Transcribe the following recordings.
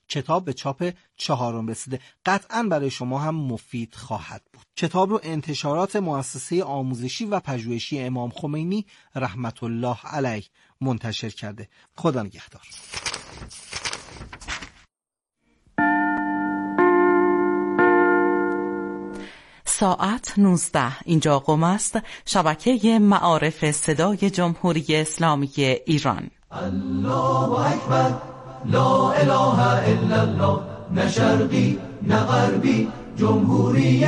کتاب به چاپ 4 رسیده. قطعاً برای شما هم مفید خواهد بود. کتاب رو انتشارات مؤسسه آموزشی و پژوهشی امام خمینی رحمت الله علیه منتشر کرده. خدا نگهدار. ساعت 19 اینجا قم است، شبکه معارف صدای جمهوری اسلامی ایران. الله اکبر، لا اله الا الله، نه شرقی نه غربی، جمهوری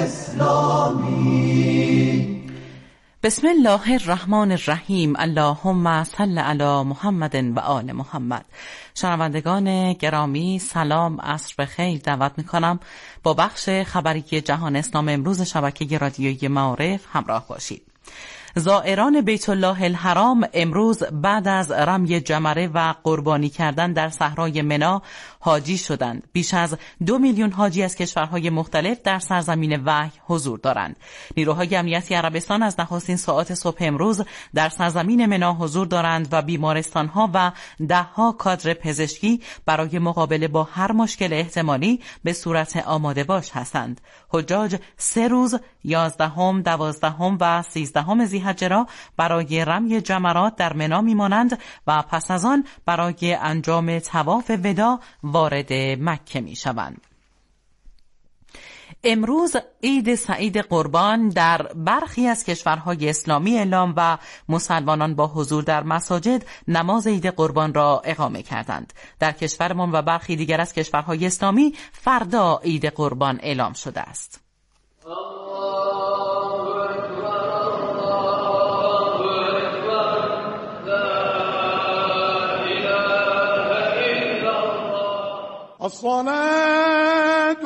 اسلامی. بسم الله الرحمن الرحیم. اللهم صل علی محمد و آل محمد. شنوندگان گرامی، سلام، عصر بخیر. دعوت میکنم با بخش خبری جهان اسلام امروز شبکه رادیویی معارف همراه باشید. زائران بیت الله الحرام امروز بعد از رمی جمره و قربانی کردن در صحرای منی حاجی شدند. بیش از 2 میلیون حاجی از کشورهای مختلف در سرزمین وحی حضور دارند. نیروهای امنیتی عربستان از نخستین ساعات صبح امروز در سرزمین منی حضور دارند و بیمارستانها و 10 کادر پزشکی برای مقابله با هر مشکل احتمالی به صورت آماده باش هستند. حجاج 3 روز 11، 12 و 13 ذی‌حجه را برای رمی جمرات در منی میمانند و پس از آن برای انجام طواف وداع وارد مکه میشوند. امروز عید سعید قربان در برخی از کشورهای اسلامی اعلام و مسلمانان با حضور در مساجد نماز عید قربان را اقامه کردند. در کشورمان و برخی دیگر از کشورهای اسلامی فردا عید قربان اعلام شده است. الصلاة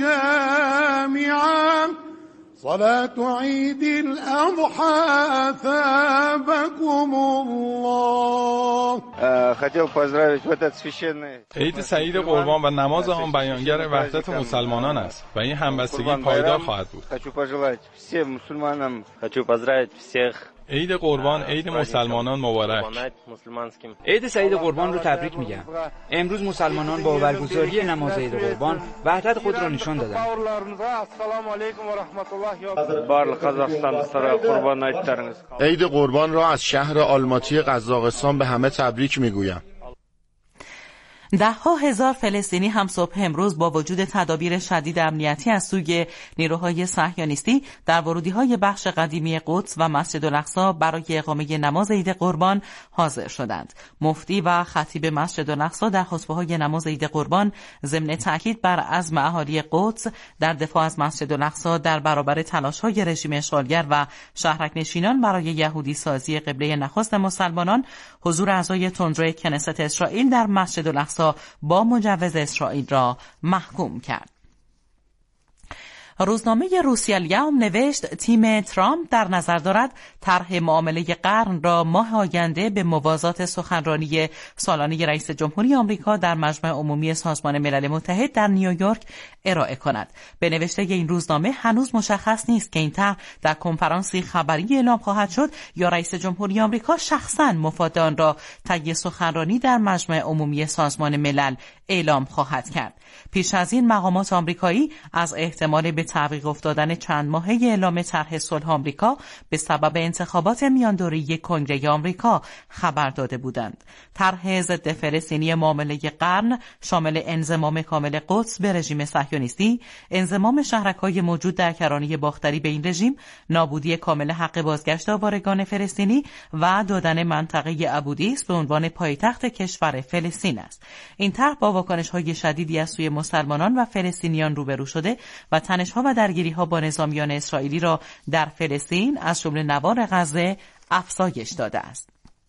جامعة صلاة عيد الأضحى ثابكم الله. хотел поздравить в этот священный عید سعید قربان و نماز آن بیانگر وحدت مسلمانان است و این همبستگی پایدار خواهد بود. хочу пожелать всем мусульманам, хочу поздравить всех. عید قربان، عید مسلمانان مبارک. عید سعید قربان رو تبریک میگم. امروز مسلمانان با برگزاری نماز عید قربان وحدت خود را نشان دادند. عید قربان را از شهر آلماتی قزاقستان به همه تبریک میگویم. 10,000 فلسطینی هم صبح امروز با وجود تدابیر شدید امنیتی از سوی نیروهای صهیونیستی در ورودی‌های بخش قدیمی قدس و مسجد الاقصی برای اقامه نماز عید قربان حاضر شدند. مفتی و خطیب مسجد الاقصی در خطبه‌های نماز عید قربان ضمن تاکید بر عزم اهالی قدس در دفاع از مسجد الاقصی در برابر تلاش‌های رژیم اشغالگر و شهرک‌نشینان برای یهودی سازی قبله نخست مسلمانان، حضور اعضای تندروی کنست اسرائیل در مسجد الاقصی با مجوز اسرائیل را محکوم کرد. روزنامه روسیه الیوم نوشت تیم ترامپ در نظر دارد طرح معامله قرن را ماه آینده به موازات سخنرانی سالانه رئیس جمهوری آمریکا در مجمع عمومی سازمان ملل متحد در نیویورک ارائه کند. به نوشته این روزنامه هنوز مشخص نیست که این طرح در کنفرانسی خبری اعلام خواهد شد یا رئیس جمهوری آمریکا شخصاً مفاد آن را طی سخنرانی در مجمع عمومی سازمان ملل اعلام خواهد کرد. پیش از این مقامات آمریکایی از احتمال به تعویق افتادن چند ماهه اعلام طرح صلح آمریکا به سبب انتخابات میاندوره‌ای کنگره آمریکا خبر داده بودند. طرح ضد فلسطینی معامله قرن شامل انضمام کامل قدس به رژیم صهیونیستی، انضمام شهرک‌های موجود در کرانه باختری به این رژیم، نابودی کامل حق بازگشت آوارگان فلسطینی و دادن منطقه ابودیس به عنوان پایتخت کشور فلسطین است. این طرح با واکنش‌های شدیدی از سوی مسلمانان و فلسطینیان روبرو شده و تنش‌ها و درگیری‌ها با نظامیان اسرائیلی را در فلسطین از جمله نوار غزه افزایش داده است.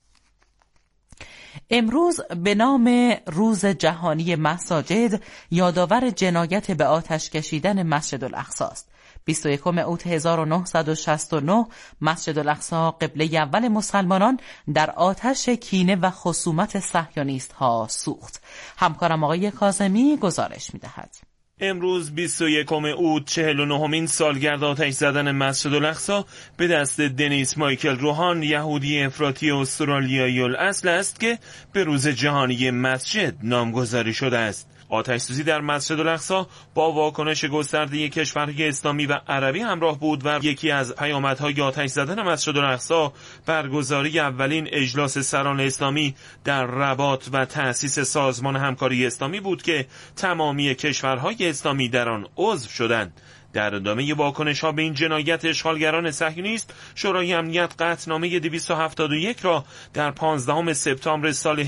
امروز به نام روز جهانی مساجد یادآور جنایت به آتش کشیدن مسجد الاقصی است. 21 اوت 1969 مسجد الاقصی قبله اول مسلمانان در آتش کینه و خصومت صهیونیست‌ها سوخت. همکارم آقای کاظمی گزارش می‌دهد. امروز 21 اوت 49مین سالگرد آتش زدن مسجد الاقصی به دست دنیس مایکل روهان، یهودی افراطی استرالیایی الاصل است که به روز جهانی مسجد نامگذاری شده است. آتش‌سوزی در مسجد الاقصی با واکنش گسترده کشورهای اسلامی و عربی همراه بود و یکی از پیامدهای آتش زدن مسجد الاقصی برگزاری اولین اجلاس سران اسلامی در رباط و تأسیس سازمان همکاری اسلامی بود که تمامی کشورهای اسلامی در آن عضو شدند. در ادامه واکنش‌ها به این جنایت اشغالگران صهیونیست، شورای امنیت قطعنامه 271 را در 15 سپتامبر سال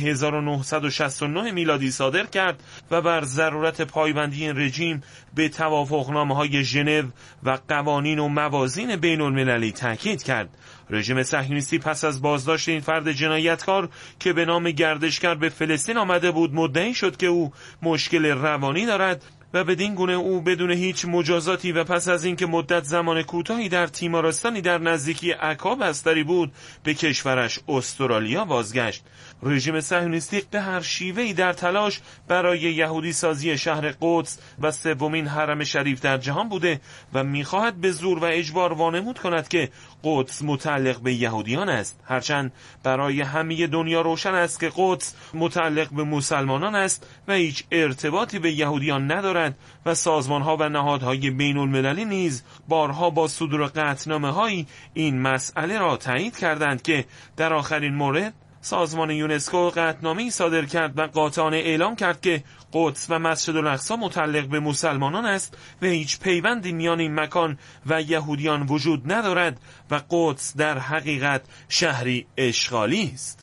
1969 میلادی صادر کرد و بر ضرورت پایبندی این رژیم به توافقنامه‌های ژنو و قوانین و موازین بین‌المللی تاکید کرد. رژیم صهیونیستی پس از بازداشت این فرد جنایتکار که به نام گردشگر به فلسطین آمده بود، مدعی شد که او مشکل روانی دارد و بدین گونه او بدون هیچ مجازاتی و پس از اینکه مدت زمان کوتاهی در تیمارستانی در نزدیکی عکا بستری بود، به کشورش استرالیا بازگشت. رژیم صهیونیستی به هر شیوه‌ای در تلاش برای یهودی سازی شهر قدس و سومین حرم شریف در جهان بوده و می‌خواهد به زور و اجبار وانمود کند که قدس متعلق به یهودیان است، هرچند برای همه دنیا روشن است که قدس متعلق به مسلمانان است و هیچ ارتباطی به یهودیان ندارد و سازمان‌ها و نهادهای بین‌المللی نیز بارها با صدور قطعنامه‌هایی این مسئله را تایید کردند که در آخرین مورد سازمان یونسکو قطعنامه‌ای صادر کرد و قاطعانه اعلام کرد که قدس و مسجد الاقصی متعلق به مسلمانان است و هیچ پیوندی میان این مکان و یهودیان وجود ندارد و قدس در حقیقت شهری اشغالی است.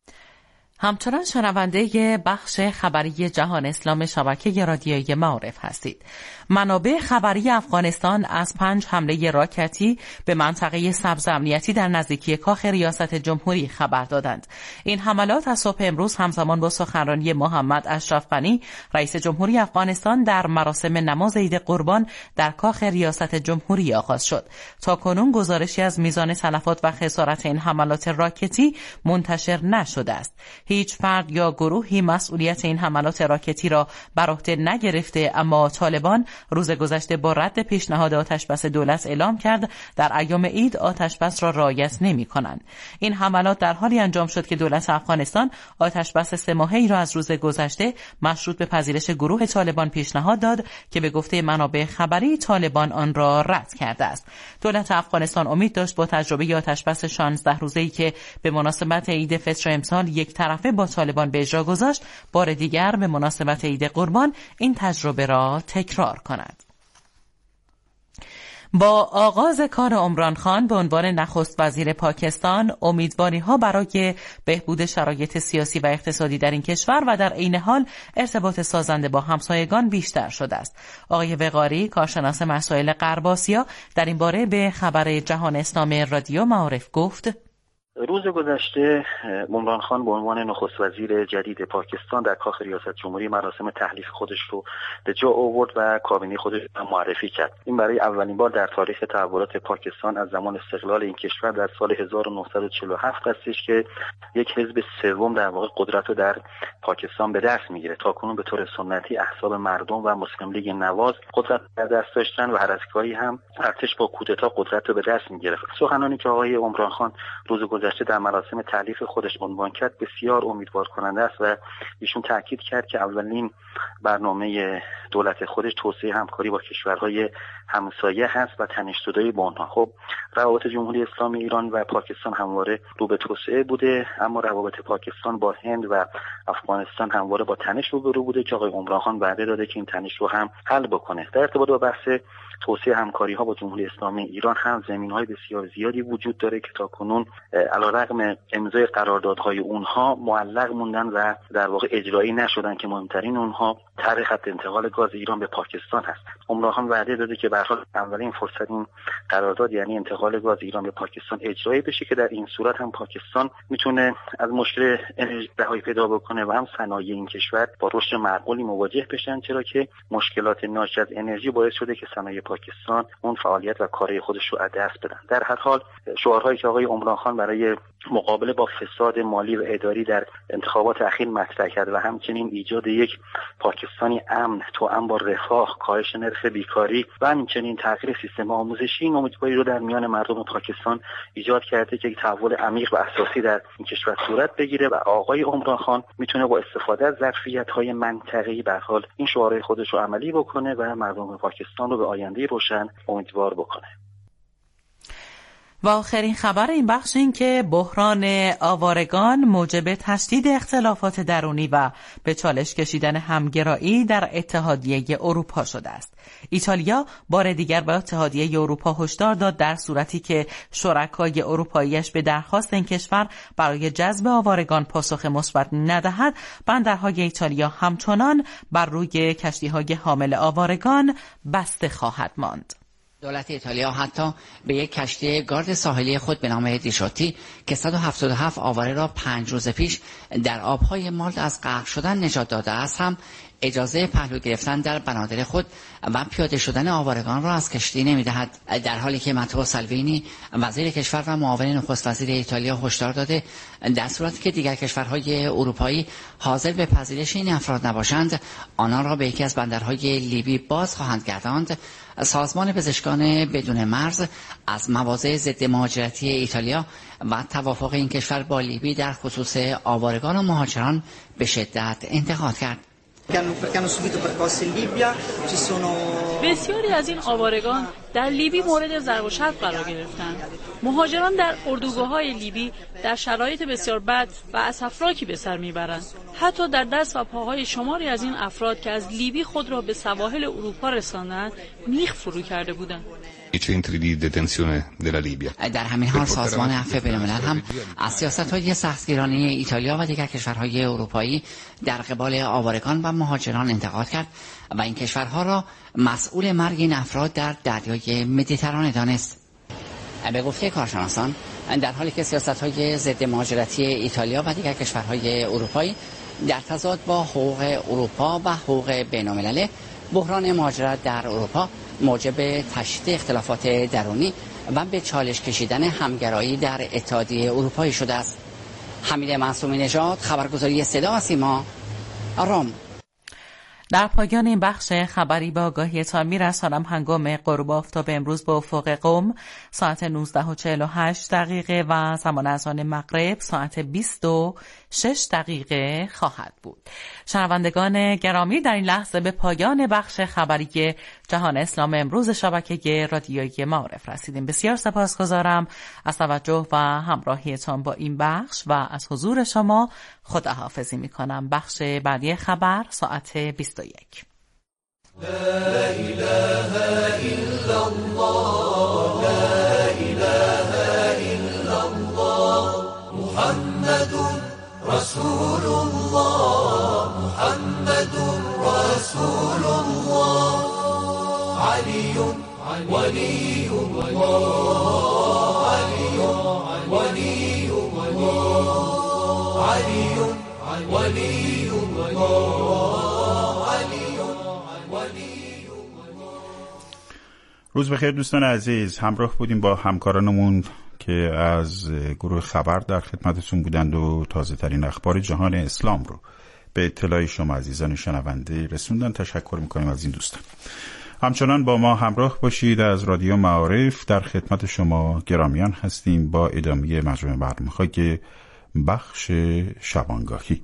همچنان شنونده بخش خبری جهان اسلام شبکه رادیویی معارف هستید. منابع خبری افغانستان از 5 حمله راکتی به منطقه سبز امنیتی در نزدیکی کاخ ریاست جمهوری خبر دادند. این حملات از صبح امروز همزمان با سخنرانی محمد اشرف غنی رئیس جمهوری افغانستان در مراسم نماز عید قربان در کاخ ریاست جمهوری آغاز شد. تاکنون گزارشی از میزان تلفات و خسارت این حملات راکتی منتشر نشده است. هیچ فرد یا گروهی مسئولیت این حملات راکتی را بر عهده نگرفته، اما طالبان روز گذشته با رد پیشنهاد آتشبس دولت اعلام کرد در ایام عید آتشبس را رعایت نمی‌کنند. این حملات در حالی انجام شد که دولت افغانستان آتشبس 3 ماهه‌ای را از روز گذشته مشروط به پذیرش گروه طالبان پیشنهاد داد که به گفته منابع خبری طالبان آن را رد کرده است. دولت افغانستان امید داشت با تجربه آتشبس 16 روزه‌ای که به مناسبت عید فطر امسال یک طرفه با طالبان به اجرا گذاشت، بار دیگر به مناسبت عید قربان این تجربه را تکرار کند. با آغاز کار عمران خان به عنوان نخست وزیر پاکستان، امیدواری‌ها برای بهبود شرایط سیاسی و اقتصادی در این کشور و در عین حال ارتباط سازنده با همسایگان بیشتر شده است. آقای وقاری، کارشناس مسائل غرب آسیا، در این باره به خبر جهان اسلامی رادیو معارف گفت: روز گذشته عمران خان به عنوان نخست وزیر جدید پاکستان در کاخ ریاست جمهوری مراسم تحلیف خودش رو به جا آورد و کابینه خودش رو معرفی کرد. این برای اولین بار در تاریخ تحولات پاکستان از زمان استقلال این کشور در سال 1947 هستش که یک حزب سوم در واقع قدرت رو در پاکستان به دست میگیره. تاکنون به طور سنتی احزاب مردم و مسلم لیگ نواز قدرت در دست داشتن و هر از گاهی هم ارتش با کودتا قدرت رو به دست میگیره. سخنانی که آقای عمران خان روز گذشته در مراسم تحلیف خودش عنوان کرد بسیار امیدوار کننده است و ایشون تاکید کرد که اولین برنامه دولت خودش توسعه همکاری با کشورهای همسایه هست و تنش‌زدایی با آنها. خب روابط جمهوری اسلامی ایران و پاکستان همواره رو به توسعه بوده، اما روابط پاکستان با هند و افغانستان همواره با تنش روبرو بوده که آقای عمران خان وعده داده که این تنش رو هم حل بکنه. در ارتباط با بحث توسعه همکاری‌ها با جمهوری اسلامی ایران هم زمینه‌های بسیار زیادی وجود داره که تاکنون علیرغم امضای قراردادهای اونها معلق موندن و در واقع اجرایی نشدن که مهمترین اونها طرح خط انتقال گاز ایران به پاکستان هست. عمران خان وعده داده که به هر حال اولین فرصت این قرارداد یعنی انتقال گاز ایران به پاکستان اجرایی بشه که در این صورت هم پاکستان میتونه از مشکل انرژی رهایی پیدا بکنه و هم صنایع این کشور با رشد معقولی مواجه بشن، چرا که مشکلات ناشی از انرژی باعث شده که صنایع پاکستان اون فعالیت و کارهای خودش رو از دست بدن. در هر حال شعارهایی که آقای عمران خان برای مقابله با فساد مالی و اداری در انتخابات اخیر مطرح کرد و همچنین ایجاد یک پاکستانی امن تو توأم با رفاه، کاهش نرخ بیکاری و همچنین تغییر سیستم آموزشی این امیدواری رو در میان مردم پاکستان ایجاد کرده که یک تحول عمیق و اساسی در این کشور صورت بگیره و آقای عمران خان میتونه با استفاده از ظرفیت‌های منطقه‌ای به حال این شعارهای خودش رو عملی بکنه و مردم پاکستان رو به آینده روشن امیدوار بکنه. و آخرین خبر این بخش این که بحران آوارگان موجب تشدید اختلافات درونی و به چالش کشیدن همگرایی در اتحادیه اروپا شده است. ایتالیا بار دیگر به اتحادیه اروپا هشدار داد در صورتی که شرکای اروپاییش به درخواست این کشور برای جذب آوارگان پاسخ مثبت ندهد، بندرهای ایتالیا همچنان بر روی کشتی‌های حامل آوارگان بسته خواهد ماند. دولت ایتالیا حتی به یک کشتی گارد ساحلی خود به نام دیشوتی که 177 آواره را 5 روز پیش در آبهای مالت از غرق شدن نجات داده است هم اجازه پهلو گرفتن در بنادر خود و پیاده شدن آوارگان را از کشتی نمی‌دهد، در حالی که ماتئو سالوینی وزیر کشور و معاون نخست وزیر ایتالیا هشدار داده در صورتی که دیگر کشورهای اروپایی حاضر به پذیرش این افراد نباشند آنان را به یکی از بندرهای لیبی باز خواهند گرداند. سازمان پزشکان بدون مرز از مواضع ضد مهاجرتی ایتالیا و توافق این کشور با لیبی در خصوص آوارگان و مهاجران به شدت انتقاد کرد. بسیاری از این آوارگان در لیبی مورد ضرب و شتم قرار گرفتند. مهاجران در اردوگاه‌های لیبی در شرایط بسیار بد و اسفناکی به سر میبرند. حتی در دست و پاهای شماری از این افراد که از لیبی خود را به سواحل اروپا رساندند میخ فرو کرده بودند. در همین حال سازمان عفو بین‌الملل هم از سیاست‌های سختگیرانه ایتالیا و دیگر کشورهای اروپایی در قبال آوارگان و مهاجران انتقاد کرد و این کشورها را مسئول مرگ این افراد در دریای مدیترانه دانست. به گفته کارشناسان در حالی که سیاست‌های ضد مهاجرتی ایتالیا و دیگر کشورهای اروپایی در تضاد با حقوق اروپا و حقوق بین‌الملل، بحران مهاجرت در اروپا موجب تشدید اختلافات درونی و به چالش کشیدن همگرایی در اتحادیه اروپایی شده است. حمید معصومی نژاد، خبرگزاری صدا و سیما، روم. در پایان این بخش خبری به آگاهیتان می‌رسانم هنگام غروب آفتاب امروز به افق قم ساعت 19:48 و زمان اذان مغرب ساعت 20:06 خواهد بود. شنوندگان گرامی، در این لحظه به پایان بخش خبری جهان اسلام امروز شبکه رادیویی معارف رسیدیم. بسیار سپاسگزارم از توجه و همراهیتان با این بخش و از حضور شما. خداحافظی می‌کنم. بخش بعدی خبر ساعت 21. لا إله إلا الله لا إله إلا الله محمد رسول الله محمد رسول الله علي ولي الله علي ولي الله علي ولي الله علي ولي. روز بخیر دوستان عزیز، همراه بودیم با همکارانمون که از گروه خبر در خدمتتون بودند و تازه ترین اخبار جهان اسلام رو به اطلاع شما عزیزان شنونده رسوندن. تشکر میکنیم از این دوستان. همچنان با ما همراه باشید. از رادیو معارف در خدمت شما گرامیان هستیم با ادامه مجموعه برنامه‌های بخش شبانگاهی.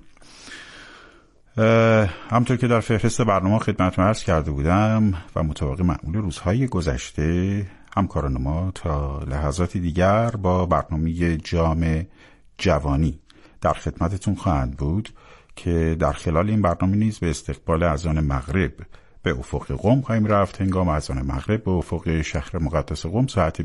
همطور که در فهرست برنامه خدمتتون عرض کرده بودم و مطابق معمول روزهای گذشته، همکاران ما تا لحظات دیگر با برنامه جام جوانی در خدمتتون خواهند بود که در خلال این برنامه نیز به استقبال اذان مغرب به افق قم خواهیم رفت. هنگام اذان مغرب به افق شهر مقدس قم ساعت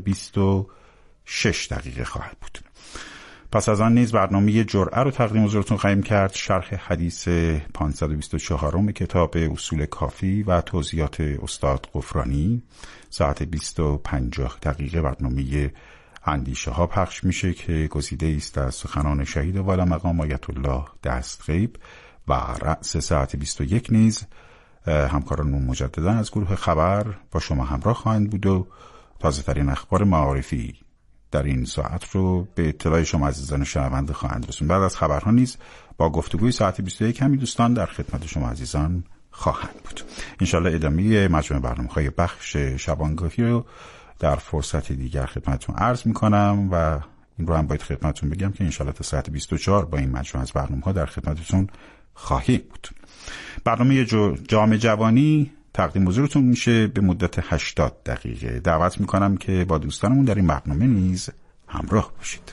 20:06 خواهد بود. پس از آن نیز برنامه جرعه رو تقدیم حضورتون خواهیم کرد. شرح حدیث 524 کتاب اصول کافی و توضیحات استاد غفرانی ساعت 20:50 برنامه اندیشه ها پخش میشه که گزیده است از سخنان شهید والا مقام آیت الله دستغیب و رأس ساعت 21 نیز همکارانمون مجددا از گروه خبر با شما همراه خواهند بود و تازه ترین اخبار معارفی در این ساعت رو به اطلاع شما عزیزان شنونده خواهند رسوند. بعد از خبرها نیز با گفتگوی ساعت 21 همی دوستان در خدمت شما عزیزان خواهند بود. انشالله ادامه مجموعه برنامه‌های بخش شبانگاهی رو در فرصت دیگر خدمتتون عرض میکنم و این رو هم باید خدمتتون بگم که انشالله تا ساعت 24 با این مجموعه از برنامه‌ها در خدمتتون خواهیم بود. برنامه جام جوانی تقدیم حضورتون میشه به مدت 80 دقیقه. دعوت میکنم که با دوستانمون در این برنامه نیز همراه باشید.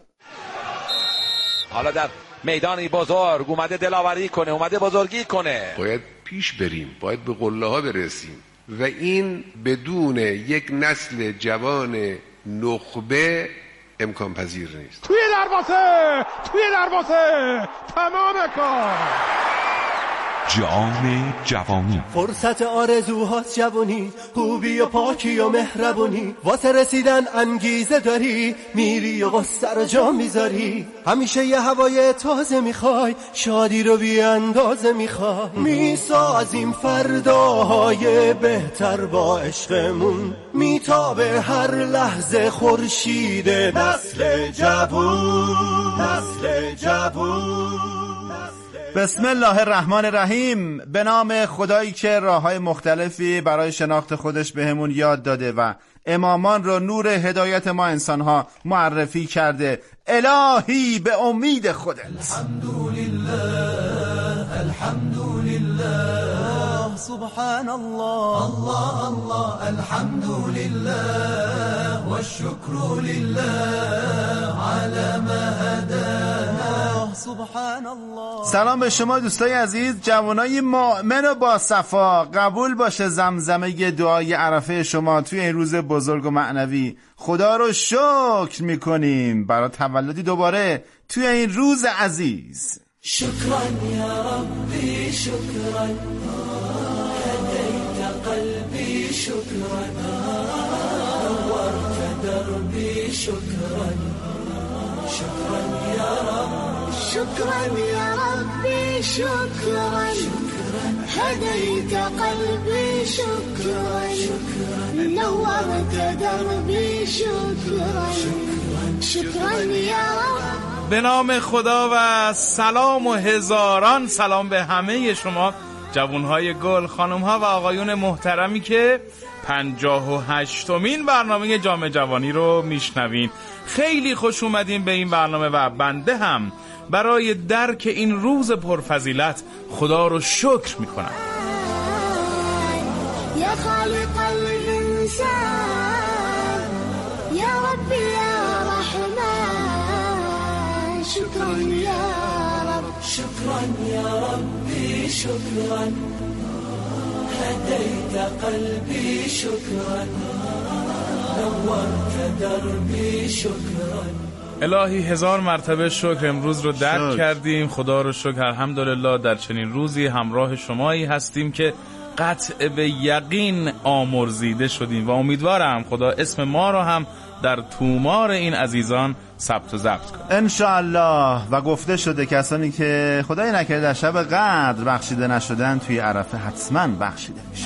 حالا در میدانی بزرگ اومده دلاوری کنه، اومده بزرگی کنه. باید پیش بریم، باید به قله ها برسیم و این بدون یک نسل جوان نخبه امکان پذیر نیست. توی دروازه تمام کار. جام جوانی، فرصت آرزوهاست جوانی، خوبی و پاکی و مهربونی، واسه رسیدن انگیزه داری، میری و غصه رو جا میذاری، همیشه یه هوای تازه میخوای، شادی رو بی اندازه میخوای، میسازیم فرداهای بهتر با عشقمون، میتابه هر لحظه خورشید نسل جوون، نسل جوون. بسم الله الرحمن الرحیم. به نام خدایی که راه‌های مختلفی برای شناخت خودش بهمون یاد داده و امامان رو نور هدایت ما انسان‌ها معرفی کرده. الهی به امید خودت. الحمدلله الحمدلله سبحان الله الله الله الحمدلله والشكر لله على ما هدانا سبحان الله. سلام به شما دوستای عزیز، جوانای مؤمن و با صفا. قبول باشه زمزمه دعای عرفه شما توی این روز بزرگ و معنوی. خدا رو شکر میکنیم برای تولدی دوباره توی این روز عزیز. شکرا یا ربی شکرا هدیت قلبی شکرا نورت دربی شکرا شکرا یا رب شکرا یا ربی شکرا هدیت قلبی شکرا نورت دربی شکرا شکرا یا رب. به نام خدا و سلام و هزاران سلام به همه شما جوانهای گل، خانمها و آقایون محترمی که 58مین برنامه جام جوانی رو میشنوین. خیلی خوش اومدین به این برنامه و بنده هم برای درک این روز پرفضیلت خدا رو شکر میکنم. یا خالق الانسان یا ربی یا رحمن شکرا یا رب شکرا یا ربی شکرا هدیت قلبی شکرا نورت دربی شکرا. الهی هزار مرتبه شکر امروز رو درک کردیم. خدا رو شکر، الحمدلله در چنین روزی همراه شمایی هستیم که قطع به یقین آمرزیده شدیم و امیدوارم خدا اسم ما رو هم در تومار این عزیزان ثبت و ضبط کنه انشاءالله. و گفته شده کسانی که خدای نکرده در شب قدر بخشیده نشدن توی عرفه حتما بخشیده میشن.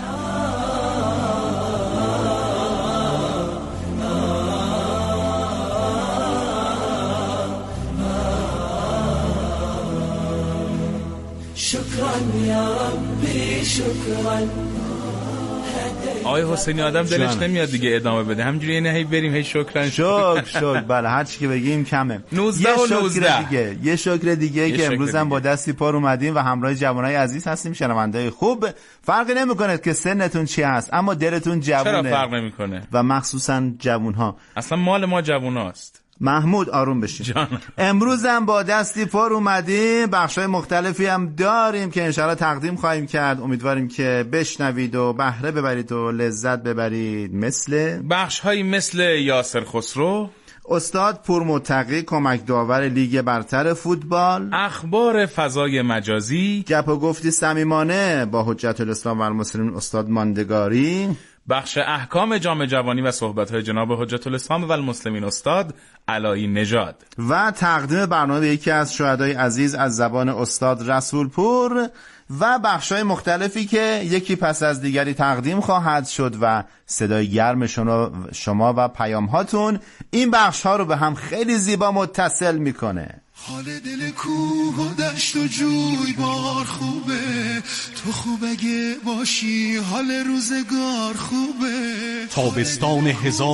شکرا یا ربی شکرا. آقای حسینی آدم دلش نمیاد دیگه ادامه بده، همجوری اینه هی بریم هی شکرن شکر بله هر چی که بگیم کمه. 19 و 19 یه شکر دیگه که امروز هم با دستی پر اومدیم و همراه جوانای عزیز هستیم، شنوندای خوب. فرقی نمیکنه که سنتون چی هست اما دلتون جوونه. چرا فرق نمیکنه؟ و مخصوصا جوونها، اصلا مال ما جووناست. محمود آروم بشین. امروز هم با دستی پر اومدیم، بخشای مختلفی هم داریم که انشاءالله تقدیم خواهیم کرد. امیدواریم که بشنوید و بهره ببرید و لذت ببرید. مثل بخش‌هایی مثل یاسر خسرو، استاد پورمتقی کمک داور لیگ برتر فوتبال، اخبار فضای مجازی، گپ و گفتی صمیمانه با حجت الاسلام و المسلمین استاد ماندگاری، بخش احکام جام جوانی و صحبت‌های جناب حجت الاسلام و المسلمین استاد علایی نژاد و تقدیم برنامه به یکی از شهدای عزیز از زبان استاد رسولپور و بخش‌های مختلفی که یکی پس از دیگری تقدیم خواهد شد و صدای گرم شما و پیام‌هاتون این بخش‌ها رو به هم خیلی زیبا متصل میکنه. حال دل کوه و دشت و جوی بار خوبه، تو خوب اگه باشی حال روزگار خوبه. تابستان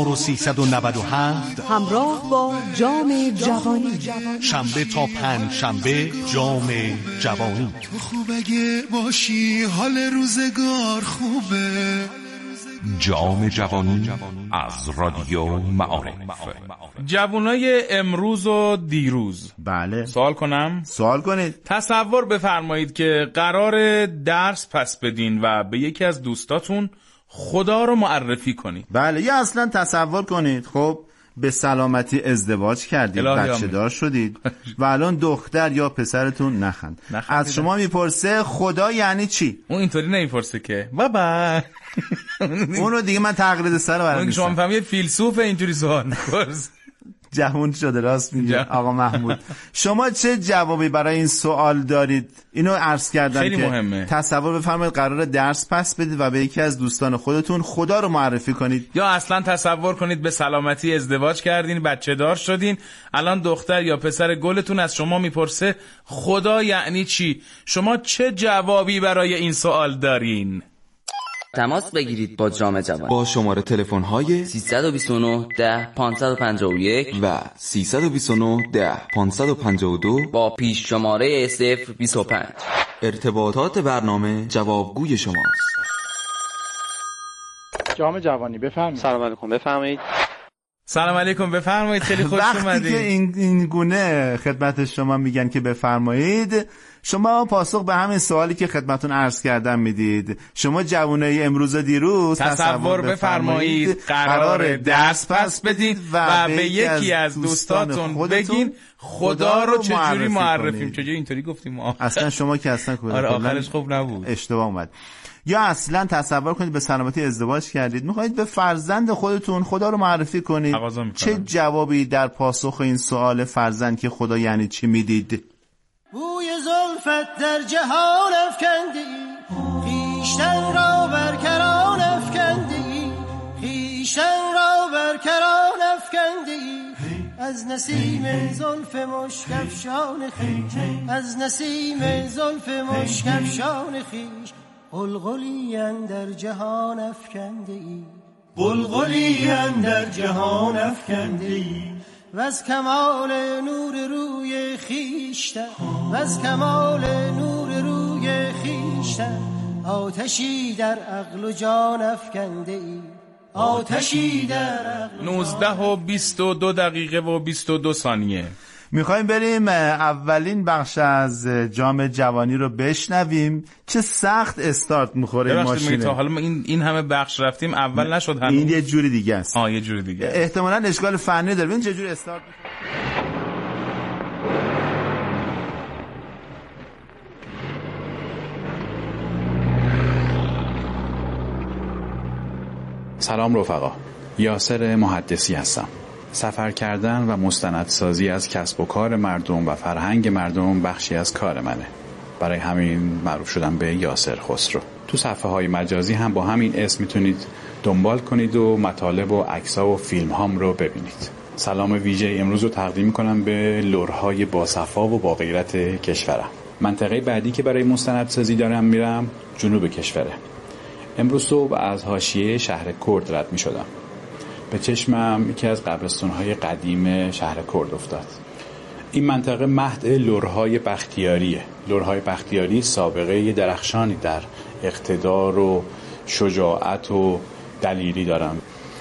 1397 همراه با جام جوانی، شنبه تا پنج شنبه جام جوانی. تو خوب اگه باشی حال روزگار خوبه. جام جوانی از رادیو معارف. جوانای امروز و دیروز. بله. سوال کنم؟ سوال کنید. تصور بفرمایید که قرار درس پس بدین و به یکی از دوستاتون خدا رو معرفی کنید. بله، یا اصلا تصور کنید خب به سلامتی ازدواج کردید، بچه دار شدید و الان دختر یا پسرتون نخند از شما میپرسه خدا یعنی چی؟ اون اینطوری نمیپرسه که بابا اونو دیگه من تقلید سر برام نیستم. شما میفهمید فیلسوف اینجوری سوال میپرسه. جهون شده، راست میگه آقا محمود. شما چه جوابی برای این سوال دارید؟ اینو عرض کردم خیلی که مهمه. تصور بفرمایید قراره درس پس بدید و به یکی از دوستان خودتون خدا رو معرفی کنید، یا اصلا تصور کنید به سلامتی ازدواج کردین، بچه دار شدین، الان دختر یا پسر گلتون از شما میپرسه خدا یعنی چی؟ شما چه جوابی برای این سوال دارین؟ تماس بگیرید با جام جوان با شماره تلفن های 329 10 551 و 329 10 552 با پیش شماره 025. ارتباطات برنامه جوابگوی شماست. جام جوانی بفرمایید. سلام علیکم، بفرمایید. سلام علیکم، بفرمایید. خیلی خوش اومدید. وقتی که این گونه خدمت شما میگن که بفرمایید، شما پاسخ به همین سوالی که خدمتون عرض کردم میدید. شما جوانای امروز و دیروز تصور بفرمایید قرار درس پس بدید و به یکی از دوستاتون بگین خدا رو چجوری معرفیم. چجوری اینطوری گفتیم ما؟ اصلا شما که اصلا آره آخرش خوب نبود، اشتباه اومد. یا اصلا تصور کنید به سلامتی ازدواج کردید، میخواید به فرزند خودتون خدا رو معرفی کنید، چه جوابی در پاسخ این سوال فرزند که خدا یعنی چی میدید؟ بوی زلفت در جهان افکندی، خویشتن را بر کران افکندی، خویشتن را بر کران افکندی. از نسیم زلف مشک افشان خویش، از نسیم زلف مشک افشان خویش، قلقلی اندر جهان افکندی، قلقلی اندر جهان افکندی. وز کمال نور روی خیشتن، وز کمال نور روی خیشتن، آتشی در عقل و جان افکنده ای، آتشی در عقل. 19:22 و 22 ثانیه. میخوایم بریم اولین بخش از جام جوانی رو بشنویم. چه سخت استارت میخوره این ماشینه. تا حالا این همه بخش رفتیم اول نشد هنوز. این یه جوری دیگه است. یه جوری دیگه. احتمالاً اشکال فنی داره. ببین چه جوری استارت میخوره. سلام رفقا، یاسر محدثی هستم. سفر کردن و مستندسازی از کسب و کار مردم و فرهنگ مردم بخشی از کار منه. برای همین معروف شدم به یاسر خسرو. تو صفحه های مجازی هم با همین اسم میتونید دنبال کنید و مطالب و عکس‌ها و فیلم هام رو ببینید. سلام ویژه امروز رو تقدیم میکنم به لرهای باصفا و با غیرت کشورم. منطقه بعدی که برای مستندسازی دارم میرم جنوب کشوره. امروز صبح از حاشیه شهر کرد رد میشدم. به چشمم یکی از قبرستان‌های قدیم شهر کرد افتاد. این منطقه مهد لرهای بختیاریه. لرهای بختیاری سابقه درخشانی در اقتدار و شجاعت و دلیری دارن.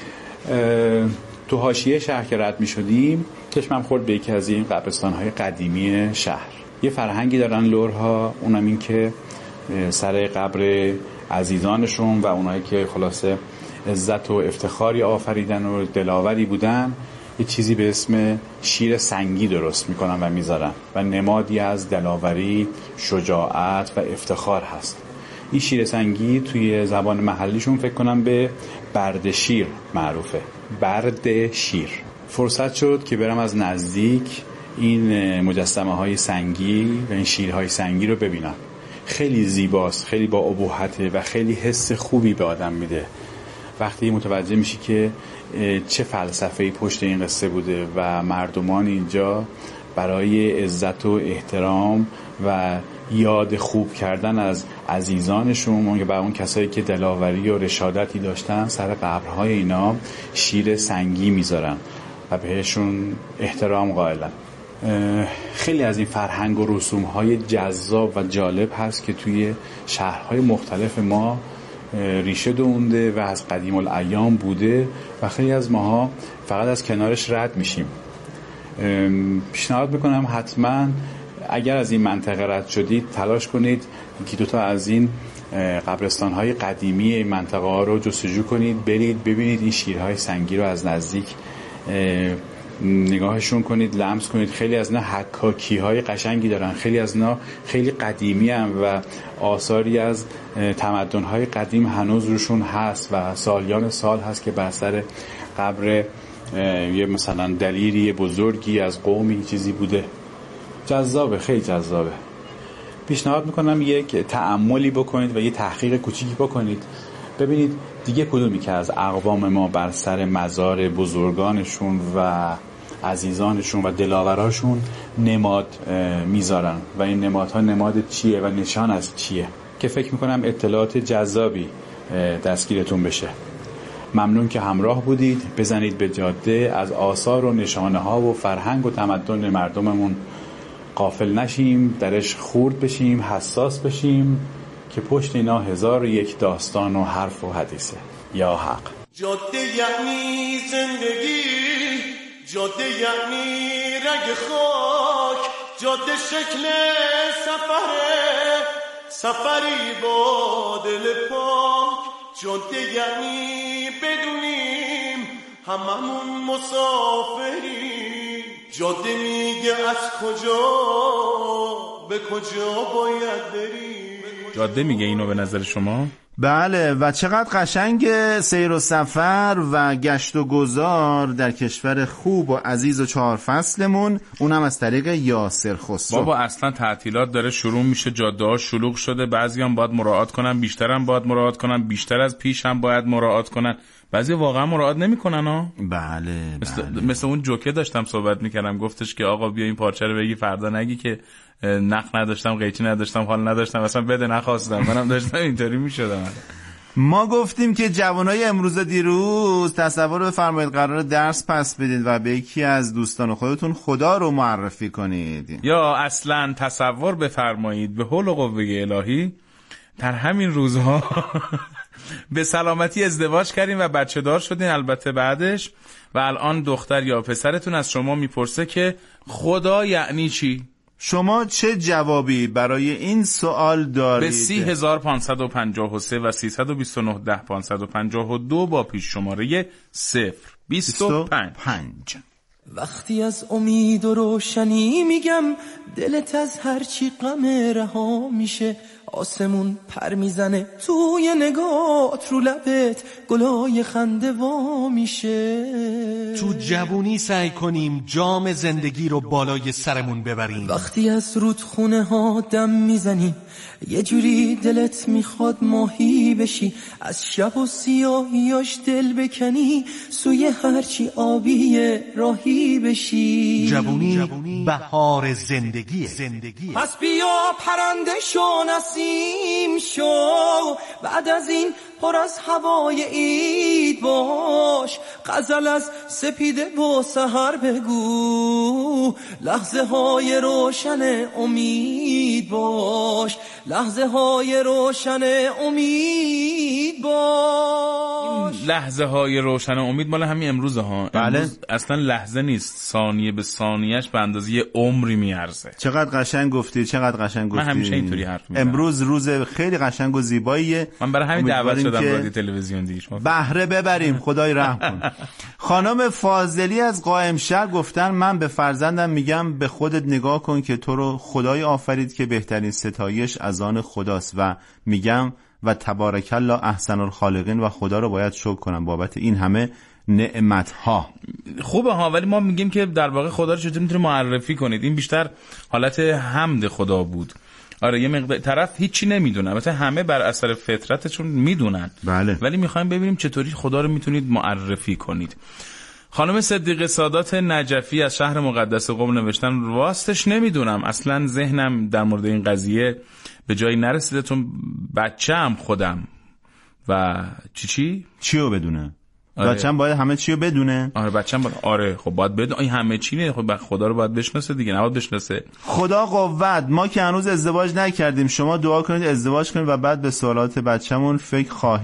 تو حاشیه شهر که رد می شدیم چشمم خورد به یکی از این قبرستان‌های قدیمی شهر. یه فرهنگی دارن لرها، اونم این که سر قبر عزیزانشون و اونایی که خلاصه عزت و افتخاری آفریدن و دلاوری بودن یه چیزی به اسم شیر سنگی درست میکنن و میذارن و نمادی از دلاوری، شجاعت و افتخار هست. این شیر سنگی توی زبان محلیشون فکر کنم به برد شیر معروفه. برد شیر. فرصت شد که برم از نزدیک این مجسمه های سنگی و این شیرهای سنگی رو ببینم. خیلی زیباست، خیلی با ابهته و خیلی حس خوبی به آدم میده وقتی متوجه میشی که چه فلسفه‌ای پشت این قصه بوده و مردمان اینجا برای عزت و احترام و یاد خوب کردن از عزیزانشون و اون کسایی که دلاوری و رشادتی داشتن سر قبرهای اینا شیر سنگی میذارن و بهشون احترام قائلن. خیلی از این فرهنگ و رسوم‌های جذاب و جالب هست که توی شهرهای مختلف ما ریشه دونده و از قدیم الایام بوده و خیلی از ماها فقط از کنارش رد میشیم. پیشنهاد میکنم حتما اگر از این منطقه رد شدید تلاش کنید یکی دوتا از این قبرستان‌های قدیمی این منطقه ها رو جستجو کنید، برید ببینید این شیرهای سنگی رو از نزدیک نگاهشون کنید، لمس کنید. خیلی از اینا حکاکی‌های قشنگی دارن، خیلی از اینا خیلی قدیمی هم و آثاری از تمدن‌های قدیم هنوز روشون هست و سالیان سال هست که بر سر قبر یه مثلا دلیری بزرگی از قومی چیزی بوده. جذابه، خیلی جذابه. پیشنهاد میکنم یک تأملی بکنید و یه تحقیق کوچیکی بکنید، ببینید دیگه کدومی که از اقوام ما بر سر مزار بزرگانشون و عزیزانشون و دلاوراشون نماد میذارن و این نمادها نماد چیه و نشان از چیه، که فکر میکنم اطلاعات جذابی دستگیرتون بشه. ممنون که همراه بودید. بزنید به جاده، از آثار و نشانه ها و فرهنگ و تمدن مردممون غافل نشیم، درش خورد بشیم، حساس بشیم که پشت اینا 1001 داستان و حرف و حدیثه. یا حق. جاده یعنی زندگی، جاده یعنی رگ خاک، جاده شکل سفره، سفری با دل پاک. جاده یعنی بدونیم هممون مسافری، جاده میگه از کجا به کجا باید بریم. جاده میگه اینو به نظر شما؟ بله، و چقدر قشنگ سیر و سفر و گشت و گذار در کشور خوب و عزیز و 4 فصلمون، اونم از طریق یاسر خسرو. بابا اصلا تعطیلات داره شروع میشه، جاده ها شلوغ شده، بعضی هم باید مراعات کنن، بیشتر هم باید مراعات کنن، بیشتر از پیش هم باید مراعات کنن، بعضی واقعا مراعات نمیکنن ها. بله مثل اون جوکه داشتم صحبت میکردم، گفتش که آقا بیا این پارچه رو بگی، فردا نگی که نخ نداشتم، قیچی نداشتم، حال نداشتم، اصلا بده نخواستم، منم داشتم اینطوری میشدم. ما گفتیم که جوانای امروز دیروز تصور بفرمایید قرار درس پس بدید و به یکی از دوستان خودتون خدا رو معرفی کنید، یا اصلا تصور بفرمایید به حول و قوه الهی در همین روزها به سلامتی ازدواج کردین و بچه دار شدین البته بعدش، و الان دختر یا پسرتون از شما میپرسه که خدا یعنی چی؟ شما چه جوابی برای این سوال دارید؟ به 3553 و 329 با پیش شماره 025. وقتی از امید و روشنی میگم، دلت از هرچی غم رها میشه، آسمون پر میزنه توی نگات، رو لبت گلای خنده وا میشه. تو جوونی سعی کنیم جام زندگی رو بالای سرمون ببریم. وقتی از رودخونه ها دم میزنی، یه جوری دلت میخواد ماهی بشی، از شب و سیاهیاش دل بکنی، سوی هرچی آبی راهی بشی. جوونی بهار زندگیه. پس بیا پرنده شو، نسیم شو، بعد از این پر از هوای عید باش، غزل از سپیده و سحر بگو، لحظه های روشن امید باش، لحظه های روشن امید باش. لحظه های روشن امید مال همین امروزه ها. بله. امروز اصلا لحظه نیست، ثانیه به ثانیهش به اندازه یه عمری میارزه. چقدر قشنگ گفتی، چقدر قشنگ گفتی. من همیشه اینطوری حرف میزنم. امروز روز خیلی قشنگ و زیباییه. من برای همین دعوت شدم رادیو تلویزیون دیگه. بهره ببریم، خدای رحم کن. خانم فاضلی از قائمشهر گفتن من به فرزندم میگم به خودت نگاه کن که تو رو خدای آفرید که بهترین ستایش از آن خداست، و میگم و تبارک الله احسن الخالقین و خدا رو باید شکر کنم بابت این همه نعمت ها. خوبه ها، ولی ما میگیم که در واقع خدا رو چطور میتونه معرفی کنید. این بیشتر حالت حمد خدا بود. آره، یه مقدار طرف هیچی نمیدونه، مثلا همه بر اثر فطرتشون میدونن. بله. ولی میخوایم ببینیم چطوری خدا رو میتونید معرفی کنید. خانم صدیقه سادات نجفی از شهر مقدس قم نوشتن راستش نمیدونم، اصلا ذهنم در مورد این قضیه به جایی نرسیده، چون بچه‌ام خودم و چیو بدونه؟ آره. بچه‌م باید همه چی رو بدونه. آره بچه‌م آره خب باید بدونه این همه چی نه، خب خدا رو باید بشناسه دیگه، نباید بشناسه. خدا قوت. ما که هنوز ازدواج نکردیم، شما دعا کنید ازدواج کنید و بعد به سوالات بچه‌مون فکر خواهید